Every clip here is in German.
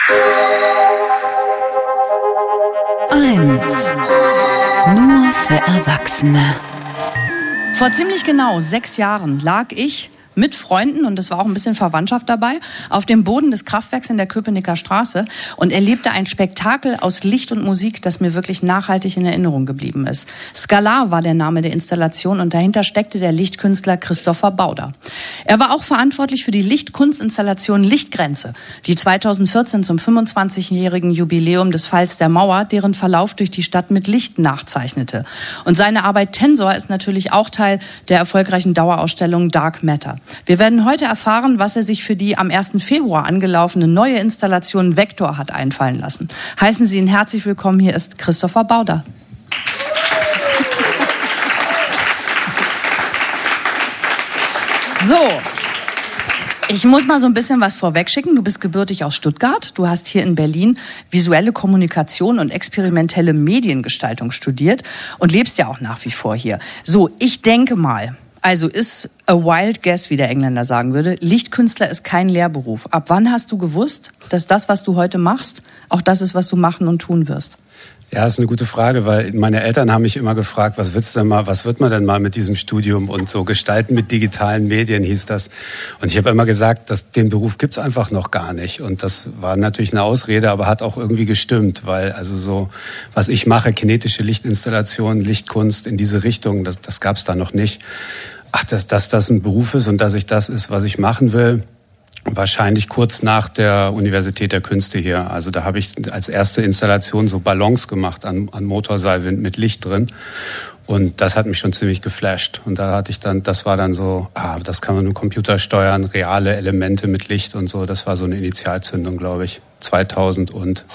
Eins. Nur für Erwachsene. Vor ziemlich genau 6 Jahren lag ich mit Freunden, und es war auch ein bisschen Verwandtschaft dabei, auf dem Boden des Kraftwerks in der Köpenicker Straße und erlebte ein Spektakel aus Licht und Musik, das mir wirklich nachhaltig in Erinnerung geblieben ist. Scalar war der Name der Installation und dahinter steckte der Lichtkünstler Christopher Bauder. Er war auch verantwortlich für die Lichtkunstinstallation Lichtgrenze, die 2014 zum 25-jährigen Jubiläum des Falls der Mauer deren Verlauf durch die Stadt mit Licht nachzeichnete. Und seine Arbeit Tensor ist natürlich auch Teil der erfolgreichen Dauerausstellung Dark Matter. Wir werden heute erfahren, was er sich für die am 1. Februar angelaufene neue Installation Vektor hat einfallen lassen. Heißen Sie ihn herzlich willkommen, hier ist Christopher Bauder. So, ich muss mal so ein bisschen was vorwegschicken. Du bist gebürtig aus Stuttgart. Du hast hier in Berlin visuelle Kommunikation und experimentelle Mediengestaltung studiert und lebst ja auch nach wie vor hier. So, ich denke mal, also ist a wild guess, wie der Engländer sagen würde, Lichtkünstler ist kein Lehrberuf. Ab wann hast du gewusst, dass das, was du heute machst, auch das ist, was du machen und tun wirst? Ja, ist eine gute Frage, weil meine Eltern haben mich immer gefragt, was wird man denn mal mit diesem Studium und so gestalten mit digitalen Medien hieß das. Und ich habe immer gesagt, den Beruf gibt's einfach noch gar nicht. Und das war natürlich eine Ausrede, aber hat auch irgendwie gestimmt, weil also so, was ich mache, kinetische Lichtinstallationen, Lichtkunst in diese Richtung, das gab's da noch nicht. Dass das ein Beruf ist und dass ich das ist, was ich machen will, wahrscheinlich kurz nach der Universität der Künste hier. Also da habe ich als erste Installation so Ballons gemacht an Motorseilwind mit Licht drin. Und das hat mich schon ziemlich geflasht. Und da hatte ich dann, das war dann so, das kann man mit Computer steuern, reale Elemente mit Licht und so. Das war so eine Initialzündung, glaube ich, 2003.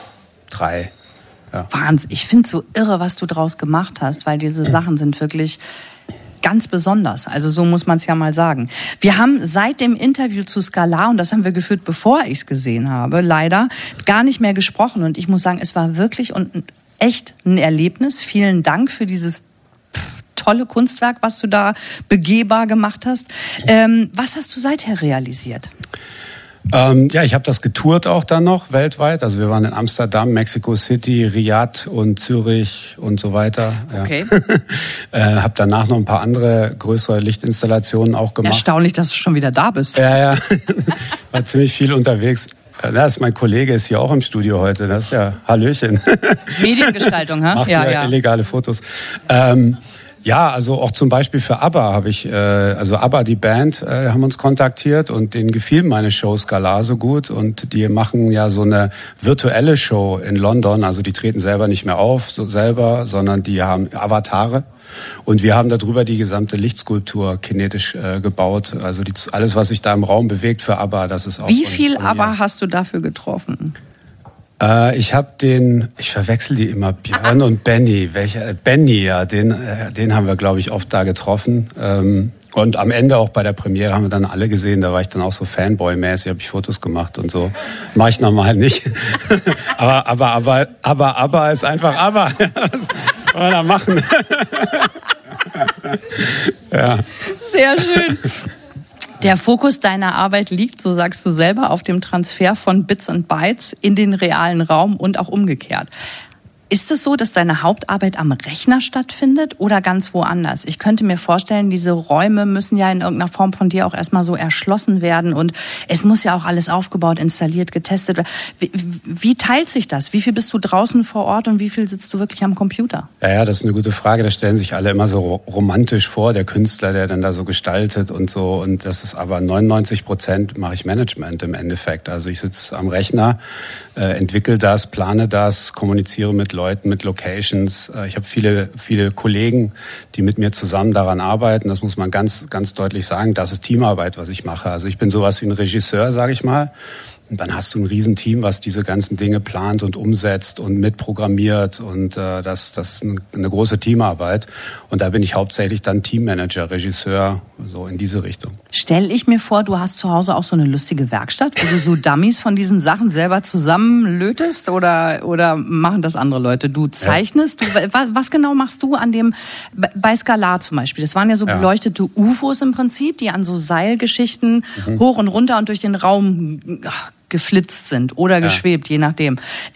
Ja. Wahnsinn. Ich finde es so irre, was du draus gemacht hast, weil diese Sachen sind wirklich ganz besonders. Also so muss man es ja mal sagen. Wir haben seit dem Interview zu Scalar, und das haben wir geführt, bevor ich es gesehen habe, leider gar nicht mehr gesprochen. Und ich muss sagen, es war wirklich und echt ein Erlebnis. Vielen Dank für dieses tolle Kunstwerk, was du da begehbar gemacht hast. Was hast du seither realisiert? Ja, ich habe das getourt auch dann noch weltweit. Also wir waren in Amsterdam, Mexico City, Riyadh und Zürich und so weiter. Ja. Okay. Habe danach noch ein paar andere größere Lichtinstallationen auch gemacht. Erstaunlich, dass du schon wieder da bist. Ja. War ziemlich viel unterwegs. Mein Kollege ist hier auch im Studio heute. Das ist ja Hallöchen. Mediengestaltung, ha? Macht ja illegale Fotos. Ja, also auch zum Beispiel für ABBA habe ich, ABBA, die Band, haben uns kontaktiert und denen gefiel meine Show Scalar so gut und die machen ja so eine virtuelle Show in London, also die treten selber nicht mehr auf, sondern die haben Avatare und wir haben darüber die gesamte Lichtskulptur kinetisch gebaut, also alles, was sich da im Raum bewegt für ABBA, das ist auch. Wie viel ABBA hast du dafür getroffen? Ich verwechsel die immer, Björn und Benny. Benny, ja, den haben wir, glaube ich, oft da getroffen. Und am Ende auch bei der Premiere haben wir dann alle gesehen, da war ich dann auch so Fanboy-mäßig, habe ich Fotos gemacht und so. Mache ich normal nicht. aber ist einfach aber. Was soll man da machen? Ja. Sehr schön. Der Fokus deiner Arbeit liegt, so sagst du selber, auf dem Transfer von Bits und Bytes in den realen Raum und auch umgekehrt. Ist es so, dass deine Hauptarbeit am Rechner stattfindet oder ganz woanders? Ich könnte mir vorstellen, diese Räume müssen ja in irgendeiner Form von dir auch erstmal so erschlossen werden und es muss ja auch alles aufgebaut, installiert, getestet werden. Wie teilt sich das? Wie viel bist du draußen vor Ort und wie viel sitzt du wirklich am Computer? Ja, das ist eine gute Frage. Da stellen sich alle immer so romantisch vor, der Künstler, der dann da so gestaltet und so. Und das ist aber 99% mache ich Management im Endeffekt. Also ich sitze am Rechner, entwickle das, plane das, kommuniziere mit Leuten, mit Locations. Ich habe viele Kollegen, die mit mir zusammen daran arbeiten. Das muss man ganz, ganz deutlich sagen. Das ist Teamarbeit, was ich mache. Also ich bin sowas wie ein Regisseur, sage ich mal. Und dann hast du ein Riesenteam, was diese ganzen Dinge plant und umsetzt und mitprogrammiert. Und das ist eine große Teamarbeit. Und da bin ich hauptsächlich dann Teammanager, Regisseur, so in diese Richtung. Stell ich mir vor, du hast zu Hause auch so eine lustige Werkstatt, wo du so Dummies von diesen Sachen selber zusammenlötest oder machen das andere Leute? Du zeichnest? Was genau machst du bei Skalar zum Beispiel? Das waren ja so beleuchtete UFOs im Prinzip, die an so Seilgeschichten hoch und runter und durch den Raum geflitzt sind oder geschwebt, je nachdem.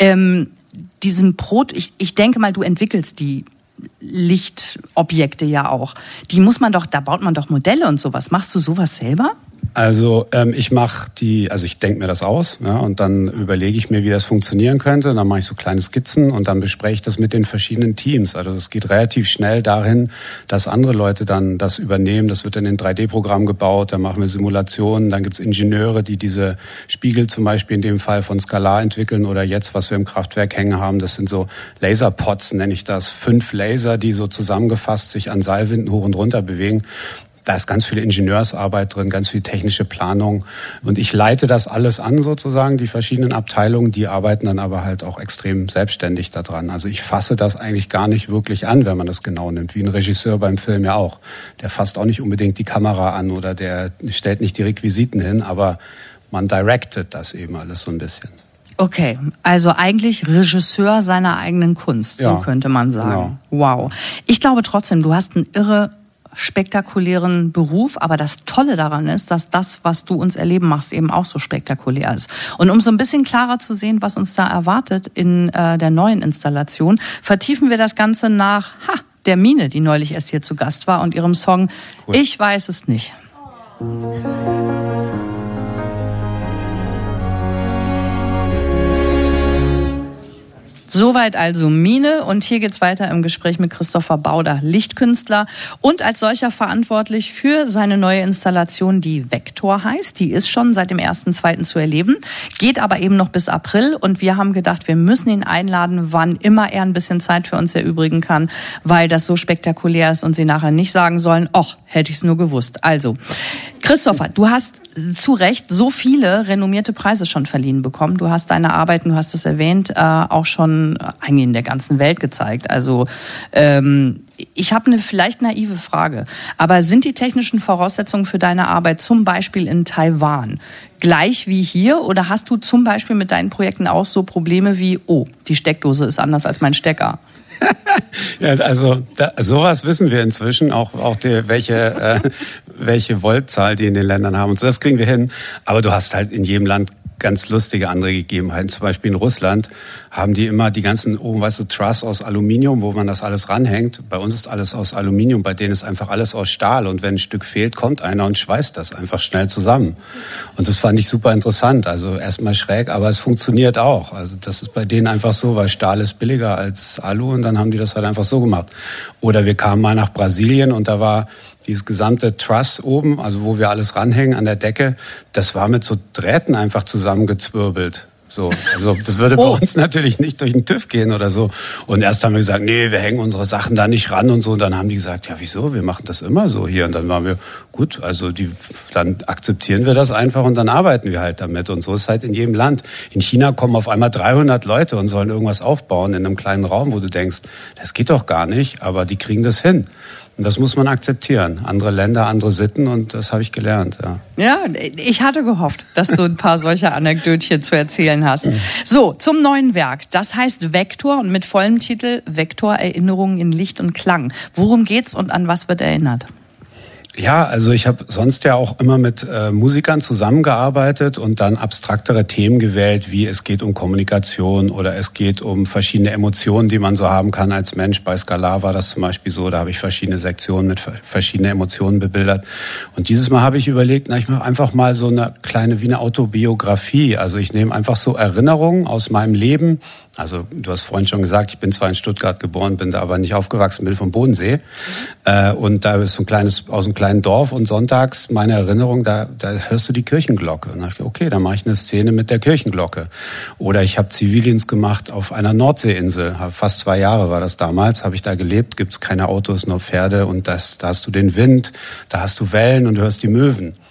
Ich denke mal, du entwickelst die Lichtobjekte ja auch. Da baut man doch Modelle und sowas. Machst du sowas selber? Also ich denke mir das aus, ja, und dann überlege ich mir, wie das funktionieren könnte. Dann mache ich so kleine Skizzen und dann bespreche ich das mit den verschiedenen Teams. Also es geht relativ schnell dahin, dass andere Leute dann das übernehmen. Das wird in den 3D-Programm gebaut, dann machen wir Simulationen, dann gibt's Ingenieure, die diese Spiegel zum Beispiel in dem Fall von Skalar entwickeln oder jetzt, was wir im Kraftwerk hängen haben, das sind so Laserpods, nenne ich das. 5 Laser, die so zusammengefasst sich an Seilwinden hoch und runter bewegen. Da ist ganz viel Ingenieursarbeit drin, ganz viel technische Planung. Und ich leite das alles an sozusagen, die verschiedenen Abteilungen. Die arbeiten dann aber halt auch extrem selbstständig daran. Also ich fasse das eigentlich gar nicht wirklich an, wenn man das genau nimmt. Wie ein Regisseur beim Film ja auch. Der fasst auch nicht unbedingt die Kamera an oder der stellt nicht die Requisiten hin, aber man directet das eben alles so ein bisschen. Okay, also eigentlich Regisseur seiner eigenen Kunst, so könnte man sagen. Genau. Wow. Ich glaube trotzdem, du hast einen irre spektakulären Beruf, aber das Tolle daran ist, dass das, was du uns erleben machst, eben auch so spektakulär ist. Und um so ein bisschen klarer zu sehen, was uns da erwartet in der neuen Installation, vertiefen wir das Ganze nach der Mine, die neulich erst hier zu Gast war, und ihrem Song Ich weiß es nicht. Soweit also Mine, und hier geht's weiter im Gespräch mit Christopher Bauder, Lichtkünstler und als solcher verantwortlich für seine neue Installation, die Vektor heißt. Die ist schon seit dem 1.2. zu erleben, geht aber eben noch bis April, und wir haben gedacht, wir müssen ihn einladen, wann immer er ein bisschen Zeit für uns erübrigen kann, weil das so spektakulär ist und Sie nachher nicht sagen sollen, hätte ich's nur gewusst. Also, Christopher, du hast zu Recht so viele renommierte Preise schon verliehen bekommen. Du hast deine Arbeiten, du hast es erwähnt, auch schon eigentlich in der ganzen Welt gezeigt. Also ich habe eine vielleicht naive Frage, aber sind die technischen Voraussetzungen für deine Arbeit zum Beispiel in Taiwan gleich wie hier, oder hast du zum Beispiel mit deinen Projekten auch so Probleme wie, die Steckdose ist anders als mein Stecker? Ja, also sowas wissen wir inzwischen, auch welche Voltzahl die in den Ländern haben und so, das kriegen wir hin. Aber du hast halt in jedem Land ganz lustige andere Gegebenheiten. Zum Beispiel in Russland haben die immer die ganzen Truss aus Aluminium, wo man das alles ranhängt. Bei uns ist alles aus Aluminium, bei denen ist einfach alles aus Stahl. Und wenn ein Stück fehlt, kommt einer und schweißt das einfach schnell zusammen. Und das fand ich super interessant. Also erstmal schräg, aber es funktioniert auch. Also das ist bei denen einfach so, weil Stahl ist billiger als Alu, und dann haben die das halt einfach so gemacht. Oder wir kamen mal nach Brasilien und da war dieses gesamte Truss oben, also wo wir alles ranhängen an der Decke, das war mit so Drähten einfach zusammengezwirbelt. So, also das würde bei uns natürlich nicht durch den TÜV gehen oder so. Und erst haben wir gesagt, nee, wir hängen unsere Sachen da nicht ran und so. Und dann haben die gesagt, ja, wieso? Wir machen das immer so hier. Und dann waren wir, gut, also dann akzeptieren wir das einfach und dann arbeiten wir halt damit. Und so ist halt in jedem Land. In China kommen auf einmal 300 Leute und sollen irgendwas aufbauen in einem kleinen Raum, wo du denkst, das geht doch gar nicht, aber die kriegen das hin. Und das muss man akzeptieren. Andere Länder, andere Sitten, und das habe ich gelernt. Ja, ich hatte gehofft, dass du ein paar solcher Anekdötchen zu erzählen hast. So, zum neuen Werk. Das heißt Vektor, und mit vollem Titel Vektor Erinnerungen in Licht und Klang. Worum geht's und an was wird erinnert? Ja, also ich habe sonst ja auch immer mit Musikern zusammengearbeitet und dann abstraktere Themen gewählt, wie es geht um Kommunikation oder es geht um verschiedene Emotionen, die man so haben kann als Mensch. Bei Skalar war das zum Beispiel so, da habe ich verschiedene Sektionen mit verschiedenen Emotionen bebildert. Und dieses Mal habe ich überlegt, ich mache einfach mal so eine kleine, wie eine Autobiografie. Also ich nehme einfach so Erinnerungen aus meinem Leben. Also du hast vorhin schon gesagt, ich bin zwar in Stuttgart geboren, bin da aber nicht aufgewachsen, bin vom Bodensee. Und da ist aus einem kleinen Dorf, und sonntags, meine Erinnerung, da hörst du die Kirchenglocke. Und da dachte ich, okay, dann mache ich eine Szene mit der Kirchenglocke. Oder ich habe Zivildienst gemacht auf einer Nordseeinsel. Fast 2 Jahre war das damals, habe ich da gelebt, gibt's keine Autos, nur Pferde, und da hast du den Wind, da hast du Wellen und du hörst die Möwen.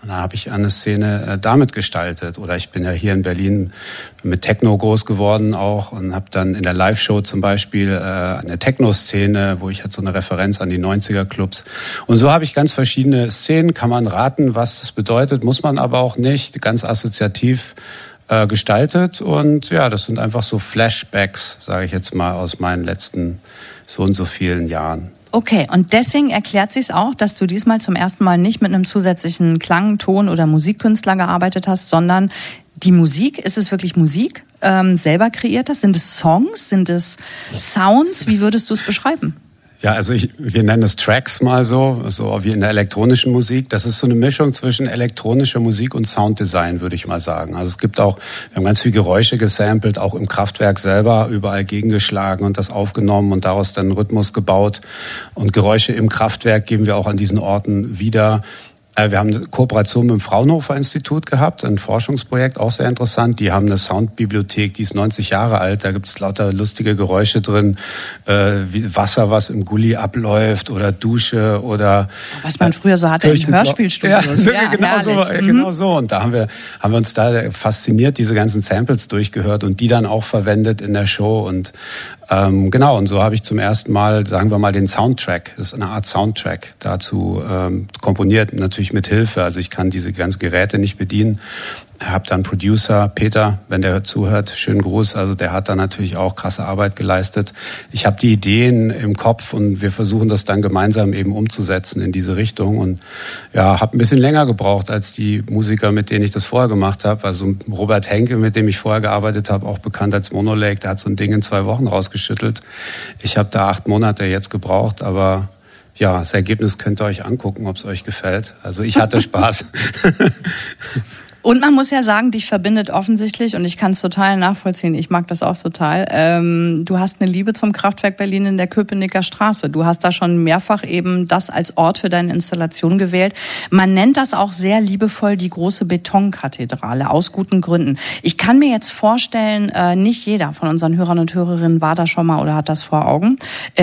Und dann habe ich eine Szene damit gestaltet. Oder ich bin ja hier in Berlin mit Techno groß geworden auch und habe dann in der Live-Show zum Beispiel eine Techno-Szene, wo ich halt so eine Referenz an die 90er-Clubs. Und so habe ich ganz verschiedene Szenen, kann man raten, was das bedeutet, muss man aber auch nicht, ganz assoziativ gestaltet. Und ja, das sind einfach so Flashbacks, sage ich jetzt mal, aus meinen letzten so und so vielen Jahren. Okay, und deswegen erklärt sich's auch, dass du diesmal zum ersten Mal nicht mit einem zusätzlichen Klang-, Ton- oder Musikkünstler gearbeitet hast, sondern die Musik, ist es wirklich Musik, selber kreiert hast? Sind es Songs? Sind es Sounds? Wie würdest du es beschreiben? Ja, also wir nennen es Tracks mal so wie in der elektronischen Musik. Das ist so eine Mischung zwischen elektronischer Musik und Sounddesign, würde ich mal sagen. Also es gibt auch, wir haben ganz viel Geräusche gesampelt, auch im Kraftwerk selber, überall gegengeschlagen und das aufgenommen und daraus dann einen Rhythmus gebaut. Und Geräusche im Kraftwerk geben wir auch an diesen Orten wieder. Wir haben eine Kooperation mit dem Fraunhofer Institut gehabt, ein Forschungsprojekt, auch sehr interessant. Die haben eine Soundbibliothek, die ist 90 Jahre alt. Da gibt es lauter lustige Geräusche drin, wie Wasser, was im Gully abläuft oder Dusche oder... Was man früher so hatte in Hörspielstudios. Ja, genau so. Und da haben wir uns da fasziniert, diese ganzen Samples durchgehört und die dann auch verwendet in der Show. Und genau, und so habe ich zum ersten Mal, sagen wir mal, den Soundtrack, das ist eine Art Soundtrack, dazu komponiert, natürlich mit Hilfe. Also ich kann diese ganzen Geräte nicht bedienen. Ich habe dann Producer, Peter, wenn der zuhört, schönen Gruß. Also der hat da natürlich auch krasse Arbeit geleistet. Ich habe die Ideen im Kopf und wir versuchen das dann gemeinsam eben umzusetzen in diese Richtung. Und ja, habe ein bisschen länger gebraucht als die Musiker, mit denen ich das vorher gemacht habe. Also Robert Henke, mit dem ich vorher gearbeitet habe, auch bekannt als Monolake, der hat so ein Ding in 2 Wochen rausgeschüttelt. Ich habe da 8 Monate jetzt gebraucht, aber ja, das Ergebnis könnt ihr euch angucken, ob es euch gefällt. Also ich hatte Spaß. Und man muss ja sagen, dich verbindet offensichtlich, und ich kann es total nachvollziehen, ich mag das auch total, du hast eine Liebe zum Kraftwerk Berlin in der Köpenicker Straße. Du hast da schon mehrfach eben das als Ort für deine Installation gewählt. Man nennt das auch sehr liebevoll die große Betonkathedrale, aus guten Gründen. Ich kann mir jetzt vorstellen, nicht jeder von unseren Hörern und Hörerinnen war da schon mal oder hat das vor Augen.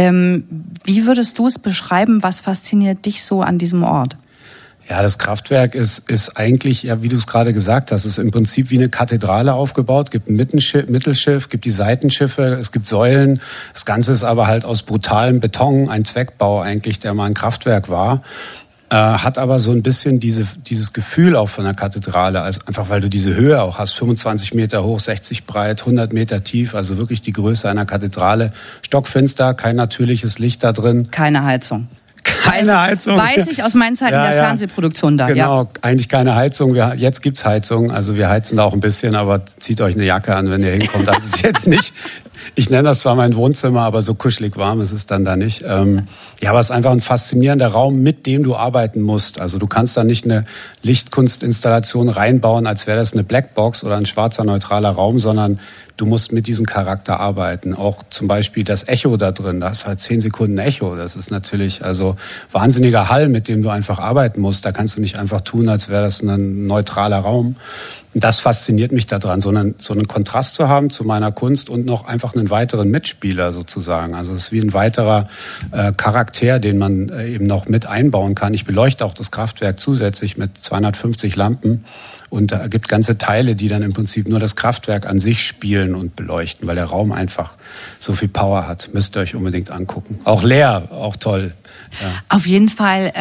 Wie würdest du es beschreiben, was fasziniert dich so an diesem Ort? Ja, das Kraftwerk ist eigentlich, ja, wie du es gerade gesagt hast, ist im Prinzip wie eine Kathedrale aufgebaut. Es gibt ein Mittelschiff, gibt die Seitenschiffe, es gibt Säulen. Das Ganze ist aber halt aus brutalem Beton, ein Zweckbau eigentlich, der mal ein Kraftwerk war. Hat aber so ein bisschen dieses Gefühl auch von der Kathedrale, also einfach weil du diese Höhe auch hast, 25 Meter hoch, 60 breit, 100 Meter tief, also wirklich die Größe einer Kathedrale. Stockfinster, kein natürliches Licht da drin. Keine Heizung. Keine Heizung. Weiß ich aus meinen Zeiten der Fernsehproduktion da. Genau, eigentlich keine Heizung. Jetzt gibt's Heizung, also wir heizen da auch ein bisschen, aber zieht euch eine Jacke an, wenn ihr hinkommt. Das ist jetzt nicht, ich nenne das zwar mein Wohnzimmer, aber so kuschelig warm ist es dann da nicht. Ja, aber es ist einfach ein faszinierender Raum, mit dem du arbeiten musst. Also du kannst da nicht eine Lichtkunstinstallation reinbauen, als wäre das eine Blackbox oder ein schwarzer, neutraler Raum, sondern du musst mit diesem Charakter arbeiten. Auch zum Beispiel das Echo da drin, da ist halt 10 Sekunden Echo. Das ist natürlich also wahnsinniger Hall, mit dem du einfach arbeiten musst. Da kannst du nicht einfach tun, als wäre das ein neutraler Raum. Und das fasziniert mich daran, so einen Kontrast zu haben zu meiner Kunst und noch einfach einen weiteren Mitspieler sozusagen. Also es ist wie ein weiterer Charakter, den man eben noch mit einbauen kann. Ich beleuchte auch das Kraftwerk zusätzlich mit 250 Lampen. Und da gibt ganze Teile, die dann im Prinzip nur das Kraftwerk an sich spielen und beleuchten, weil der Raum einfach so viel Power hat. Müsst ihr euch unbedingt angucken. Auch leer, auch toll. Ja. Auf jeden Fall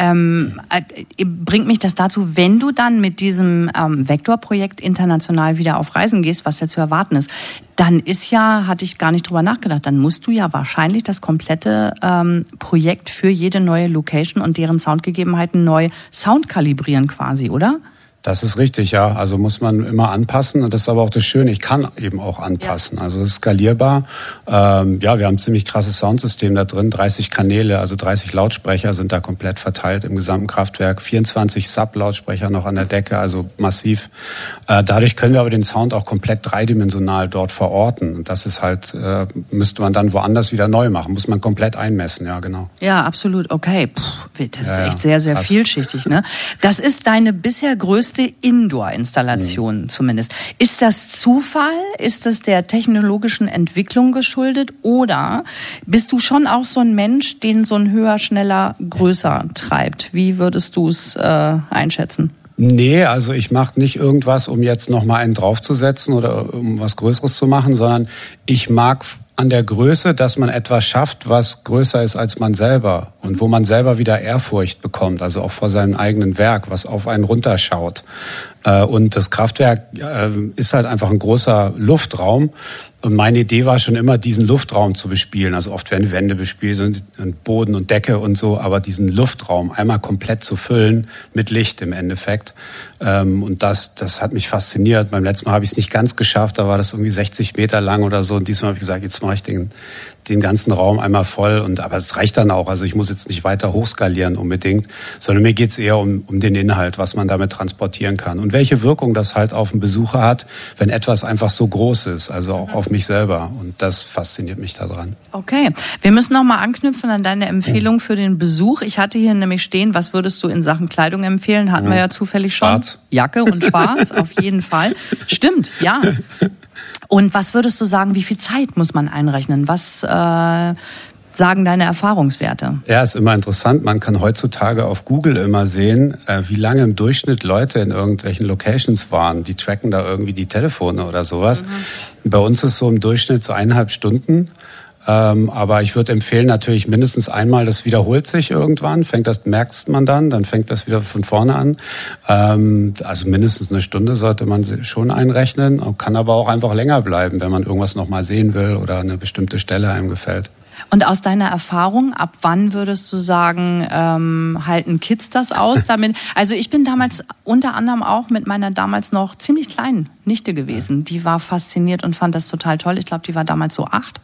bringt mich das dazu, wenn du dann mit diesem Vektor-Projekt international wieder auf Reisen gehst, was ja zu erwarten ist, dann hatte ich gar nicht drüber nachgedacht, dann musst du ja wahrscheinlich das komplette Projekt für jede neue Location und deren Soundgegebenheiten neu soundkalibrieren quasi, oder? Das ist richtig, ja. Also muss man immer anpassen. Und das ist aber auch das Schöne, ich kann eben auch anpassen. Ja. Also es ist skalierbar. Ja, wir haben ein ziemlich krasses Soundsystem da drin. 30 Kanäle, also 30 Lautsprecher sind da komplett verteilt im gesamten Kraftwerk. 24 Sub-Lautsprecher noch an der Decke, also massiv. Dadurch können wir aber den Sound auch komplett dreidimensional dort verorten. Und das ist halt, müsste man dann woanders wieder neu machen. Muss man komplett einmessen, ja, genau. Ja, absolut. Okay. Das ist echt sehr, sehr krass. Vielschichtig, ne? Das ist deine bisher größte Indoor-Installation zumindest. Ist das Zufall? Ist das der technologischen Entwicklung geschuldet? Oder bist du schon auch so ein Mensch, den so ein höher, schneller, größer treibt? Wie würdest du es einschätzen? Nee, also ich mache nicht irgendwas, um jetzt nochmal einen draufzusetzen oder um was Größeres zu machen, sondern ich mag an der Größe, dass man etwas schafft, was größer ist als man selber und wo man selber wieder Ehrfurcht bekommt, also auch vor seinem eigenen Werk, was auf einen runterschaut. Und das Kraftwerk ist halt einfach ein großer Luftraum. Und meine Idee war schon immer, diesen Luftraum zu bespielen. Also oft werden Wände bespielt und Boden und Decke und so, aber diesen Luftraum einmal komplett zu füllen mit Licht im Endeffekt. Und das hat mich fasziniert. Beim letzten Mal habe ich es nicht ganz geschafft, da war das irgendwie 60 Meter lang oder so. Und diesmal habe ich gesagt, jetzt mache ich den ganzen Raum einmal voll. Aber es reicht dann auch. Also ich muss jetzt nicht weiter hochskalieren unbedingt, sondern mir geht es eher um den Inhalt, was man damit transportieren kann. Und welche Wirkung das halt auf den Besucher hat, wenn etwas einfach so groß ist, also auch auf mich selber. Und das fasziniert mich daran. Okay, wir müssen noch mal anknüpfen an deine Empfehlung für den Besuch. Ich hatte hier nämlich stehen, was würdest du in Sachen Kleidung empfehlen? Hatten wir ja zufällig schon. Schwarz. Jacke und schwarz, auf jeden Fall. Stimmt, ja. Und was würdest du sagen, wie viel Zeit muss man einrechnen? Was sagen deine Erfahrungswerte? Ja, ist immer interessant. Man kann heutzutage auf Google immer sehen, wie lange im Durchschnitt Leute in irgendwelchen Locations waren. Die tracken da irgendwie die Telefone oder sowas. Bei uns ist so im Durchschnitt so 1,5 Stunden. Aber ich würde empfehlen, natürlich mindestens einmal, das wiederholt sich irgendwann, merkt man dann fängt das wieder von vorne an. Also mindestens 1 Stunde sollte man schon einrechnen, kann aber auch einfach länger bleiben, wenn man irgendwas nochmal sehen will oder eine bestimmte Stelle einem gefällt. Und aus deiner Erfahrung, ab wann würdest du sagen, halten Kids das aus damit? Also ich bin damals unter anderem auch mit meiner damals noch ziemlich kleinen Nichte gewesen. Die war fasziniert und fand das total toll. Ich glaube, die war damals so 8.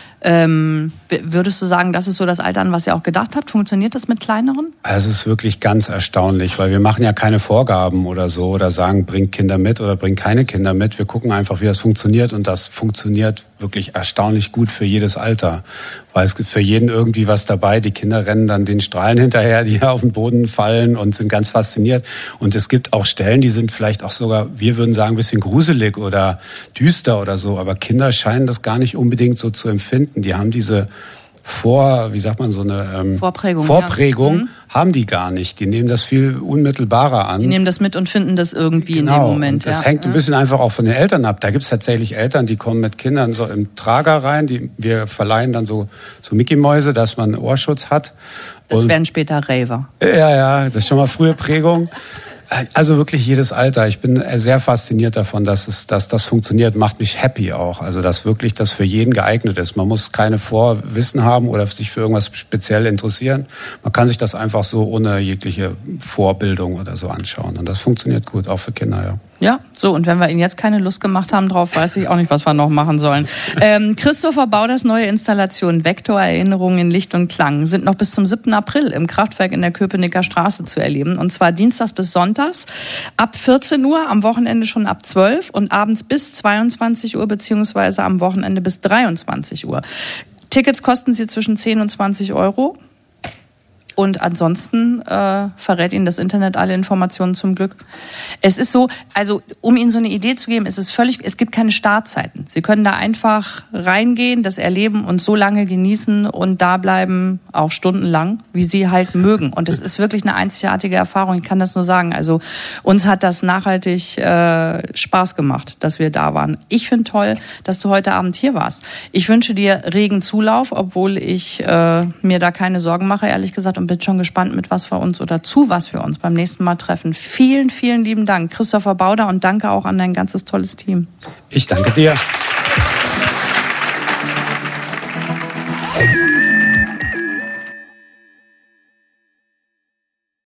Würdest du sagen, das ist so das Alter, an was ihr auch gedacht habt? Funktioniert das mit kleineren? Also es ist wirklich ganz erstaunlich, weil wir machen ja keine Vorgaben oder so oder sagen, bringt Kinder mit oder bringt keine Kinder mit. Wir gucken einfach, wie das funktioniert und das funktioniert wirklich erstaunlich gut für jedes Alter. Weil es gibt für jeden irgendwie was dabei. Die Kinder rennen dann den Strahlen hinterher, die auf den Boden fallen und sind ganz fasziniert. Und es gibt auch Stellen, die sind vielleicht auch sogar, wir würden sagen, ein bisschen gruselig oder düster oder so. Aber Kinder scheinen das gar nicht unbedingt so zu empfinden. Die haben diese Vorprägung haben die gar nicht. Die nehmen das viel unmittelbarer an. Die nehmen das mit und finden das irgendwie in dem Moment. Das hängt ein bisschen einfach auch von den Eltern ab. Da gibt es tatsächlich Eltern, die kommen mit Kindern so im Trager rein. Wir verleihen dann so Mickey-Mäuse, dass man Ohrschutz hat. Das werden später Raver. Ja, das ist schon mal frühe Prägung. Also wirklich jedes Alter. Ich bin sehr fasziniert davon, dass das funktioniert. Macht mich happy auch. Also dass wirklich das für jeden geeignet ist. Man muss keine Vorwissen haben oder sich für irgendwas speziell interessieren. Man kann sich das einfach so ohne jegliche Vorbildung oder so anschauen. Und das funktioniert gut, auch für Kinder, ja. Ja, so, und wenn wir Ihnen jetzt keine Lust gemacht haben drauf, weiß ich auch nicht, was wir noch machen sollen. Christopher Bauders neue Installation Vektor Erinnerungen in Licht und Klang sind noch bis zum 7. April im Kraftwerk in der Köpenicker Straße zu erleben. Und zwar dienstags bis sonntags ab 14 Uhr, am Wochenende schon ab 12 und abends bis 22 Uhr beziehungsweise am Wochenende bis 23 Uhr. Tickets kosten Sie zwischen 10 und 20 Euro. Und ansonsten verrät Ihnen das Internet alle Informationen zum Glück. Es ist so, also um Ihnen so eine Idee zu geben, es gibt keine Startzeiten. Sie können da einfach reingehen, das erleben und so lange genießen und da bleiben, auch stundenlang, wie Sie halt mögen. Und es ist wirklich eine einzigartige Erfahrung, ich kann das nur sagen. Also uns hat das nachhaltig Spaß gemacht, dass wir da waren. Ich finde toll, dass du heute Abend hier warst. Ich wünsche dir regen Zulauf, obwohl ich mir da keine Sorgen mache, ehrlich gesagt. Und bin schon gespannt, mit was wir uns oder zu was wir uns beim nächsten Mal treffen. Vielen, vielen lieben Dank, Christopher Bauder, und danke auch an dein ganzes tolles Team. Ich danke dir.